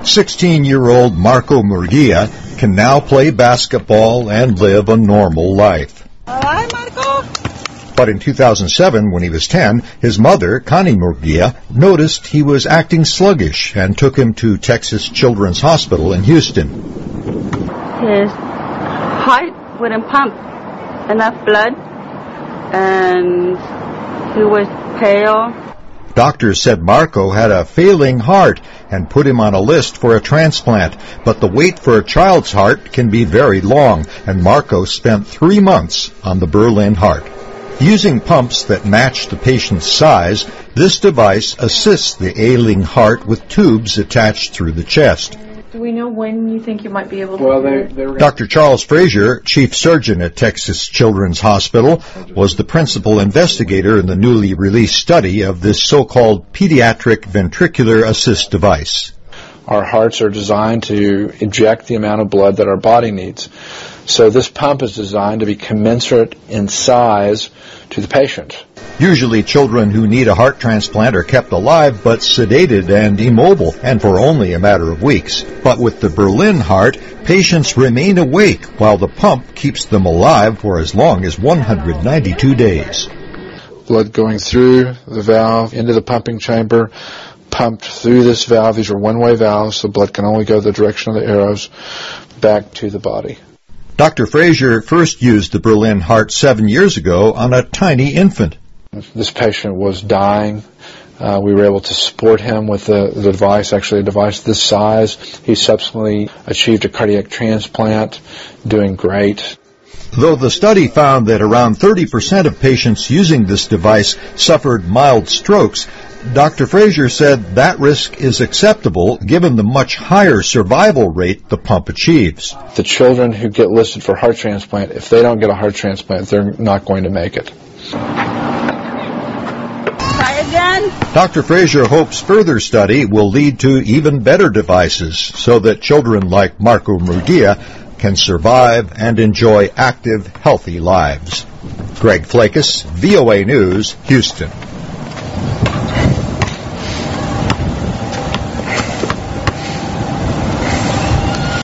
16-year-old Marco Murguia can now play basketball and live a normal life. Hi, Marco. But in 2007, when he was 10, his mother, Connie Murguia, noticed he was acting sluggish and took him to Texas Children's Hospital in Houston. His heart wouldn't pump enough blood, and he was pale. Doctors said Marco had a failing heart and put him on a list for a transplant, but the wait for a child's heart can be very long, and Marco spent 3 months on the Berlin heart. Using pumps that match the patient's size, this device assists the ailing heart with tubes attached through the chest. Do we know when you think you might be able to Dr. Charles Frazier, chief surgeon at Texas Children's Hospital, was the principal investigator in the newly released study of this so-called pediatric ventricular assist device. Our hearts are designed to inject the amount of blood that our body needs. So this pump is designed to be commensurate in size to the patient. Usually children who need a heart transplant are kept alive but sedated and immobile, and for only a matter of weeks. But with the Berlin heart, patients remain awake while the pump keeps them alive for as long as 192 days. Blood going through the valve into the pumping chamber, pumped through this valve. These are one-way valves, so blood can only go the direction of the arrows back to the body. Dr. Frazier first used the Berlin heart 7 years ago on a tiny infant. This patient was dying. We were able to support him with the device, actually a device this size. He subsequently achieved a cardiac transplant, doing great. Though the study found that around 30% of patients using this device suffered mild strokes, Dr. Frazier said that risk is acceptable given the much higher survival rate the pump achieves. The children who get listed for heart transplant, if they don't get a heart transplant, they're not going to make it. Try again. Dr. Frazier hopes further study will lead to even better devices so that children like Marco Murguia can survive and enjoy active, healthy lives. Greg Flakus, VOA News, Houston.